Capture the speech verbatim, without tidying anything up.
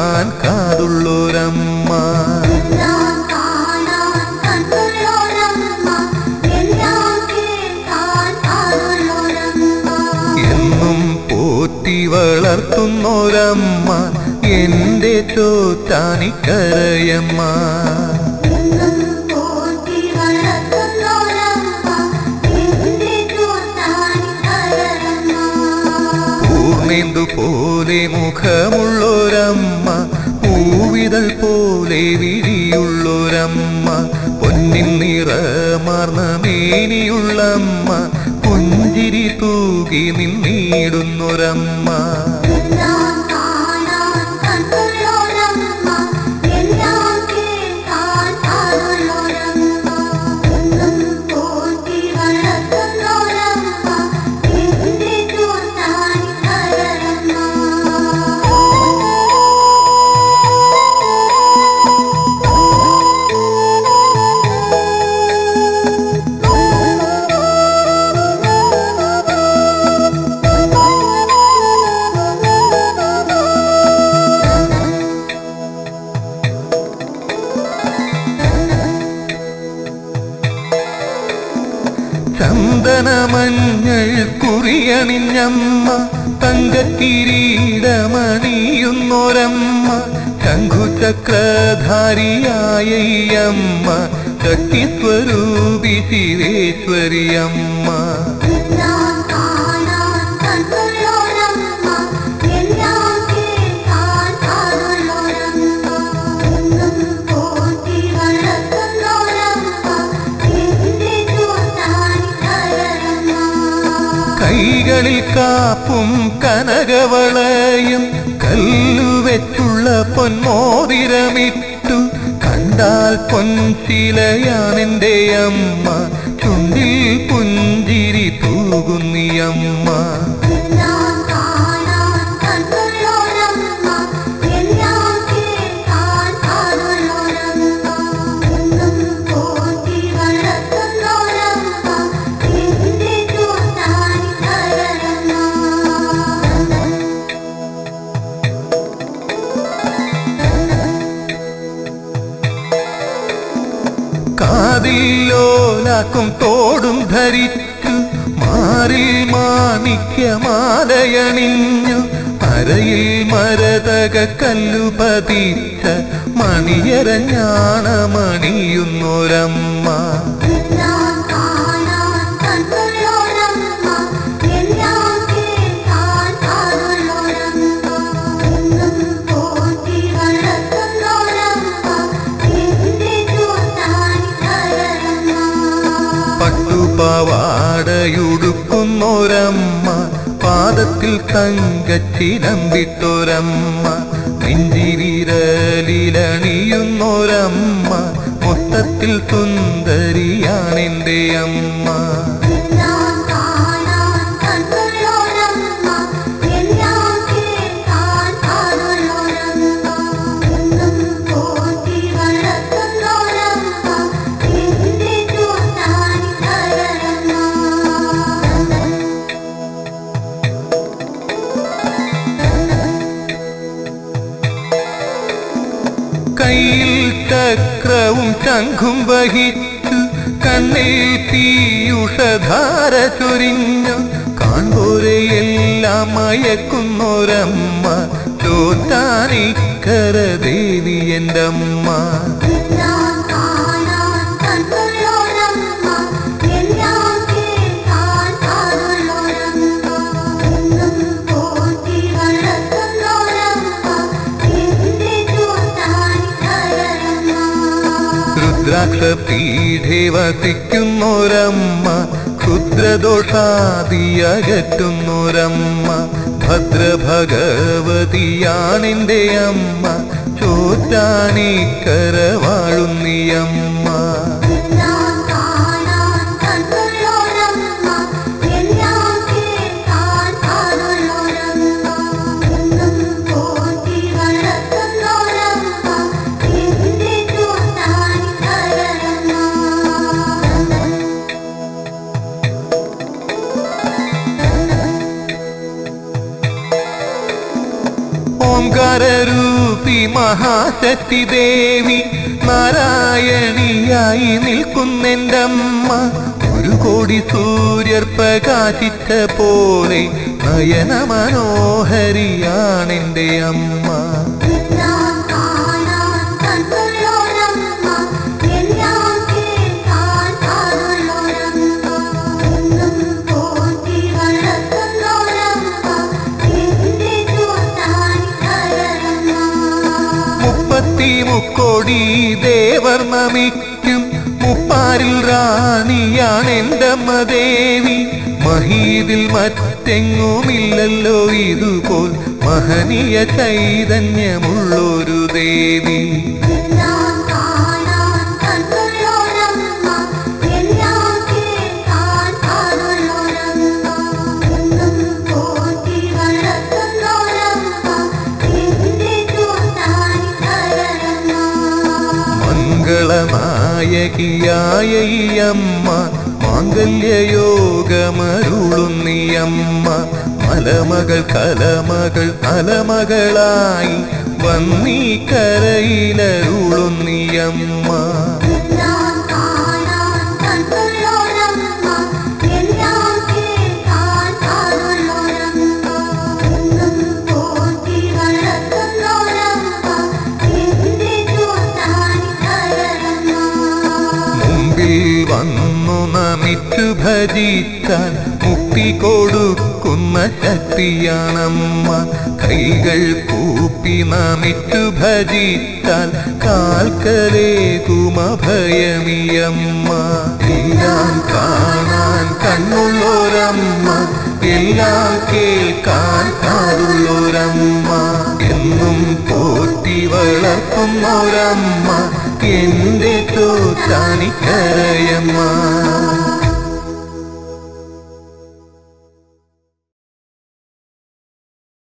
കേൾക്കാൻ കാതുള്ളൊരമ്മ. എന്നും പോറ്റി വളർത്തുന്നൊരമ്മ എന്റെ ചോറ്റാനിക്കരയമ്മ. പൂർണ്ണേന്ദു പോലെ മുഖമുള്ളൊരമ്മ, പൂവിതൾ പോലെ വിരിയുള്ളൊരമ്മ, പൊന്നിൻ നിറമാർന്ന മേനിയുള്ളമ്മ, പുഞ്ചിരി തൂകി നിന്നിടുന്നൊരമ്മ. ചന്ദനമഞ്ഞൾ കുറിയണിഞ്ഞമ്മ, തങ്കക്കിരീടമണിയുന്നൊരമ്മ, ശംഖുചക്രധാരിയായ അമ്മ, ശക്തിസ്വരൂപി ശിവേശ്വരിയമ്മ. കൈകളിൽ കാപ്പും കനകവളയും കല്ലുവെച്ചുള്ള പൊന്മോതിരമിട്ടു, കണ്ടാൽ പൊൻശിലയാണെന്റെ അമ്മ, ചുണ്ടിൽ പുഞ്ചിരി തൂകുന്നിയമ്മ. കാതിലോലാക്കും തോടും ധരിച്ചു, മാറിൽ മാണിക്യമാലയണിഞ്ഞു, അരയിൽ മരതക കല്ലു പതിച്ച മണിയരഞ്ഞാണമണിയുന്നൊരമ്മ. പട്ടുപാവാടയുടുക്കുന്നൊരമ്മ, പാദത്തിൽ തങ്കച്ചിലമ്പിട്ടൊരമ്മ, നെഞ്ചിവിരലിലണിയുന്നൊരമ്മ, മൊത്തത്തിൽ സുന്ദരിയാണെന്റെ അമ്മ. കയ്യിൽ ചക്രവും ശംഖും വഹിച്ചു, കണ്ണിൽ പീയൂഷധാര ചൊരിഞ്ഞു, കാണുമ്പോരെയെല്ലാം മയക്കുന്നൊരമ്മ, ചോറ്റാനിക്കര ദേവി എൻ്റെ അമ്മ. രുദ്രാക്ഷപീഠേ വസിക്കുന്നൊരമ്മ, ക്ഷുദ്രദോഷാദിയകറ്റുന്നൊരമ്മ, ഭദ്രഭഗവതിയാണെന്റെ അമ്മ, ചോറ്റാനിക്കര വാഴുന്നിയമ്മ. ഓംകാരരൂപ മൂർത്തി മഹാശക്തി ദേവി നാരായണിയായി നിൽക്കുന്നെൻ്റമ്മ. ഒരു കോടി സൂര്യർ പ്രകാശിച്ച പോലെ നയന മനോഹരിയാണെൻ്റെ അമ്മ. മുപ്പത്തി മുക്കോടി ദേവർ നമിക്കും മുപ്പാരിൽ റാണിയാണെൻ്റമ്മ ദേവി. മഹീതിൽ മറ്റെങ്ങുമില്ലല്ലോ ഇതുപോൽ മഹനീയ ചൈതന്യമുള്ളൊരു ദേവി. മംഗളനായകിയായ ഈ അമ്മ മാംഗല്യയോഗമരുളുന്നിയമ്മ. മലമകൾ കലമകൾ അലമകളായി വന്നീ കരയിലരുളുന്നിയമ്മ. വന്നു നമിച്ചു ഭജിച്ചാൽ മുക്തി കൊടുക്കുന്ന ശക്തിയാണമ്മ. കൈകൾ കൂപ്പി നമിച്ചു ഭജിച്ചാൽ കാൽക്കലേകുമഭയമിയമ്മ. എല്ലാം കാണാൻ കണ്ണുള്ളൊരമ്മ, എല്ലാം കേൾക്കാൻ കാതുള്ളൊരമ്മ, എന്നും പോറ്റി വളർത്തുന്നൊരമ്മ എൻ്റെ ചോറ്റാനിക്കരയമ്മ.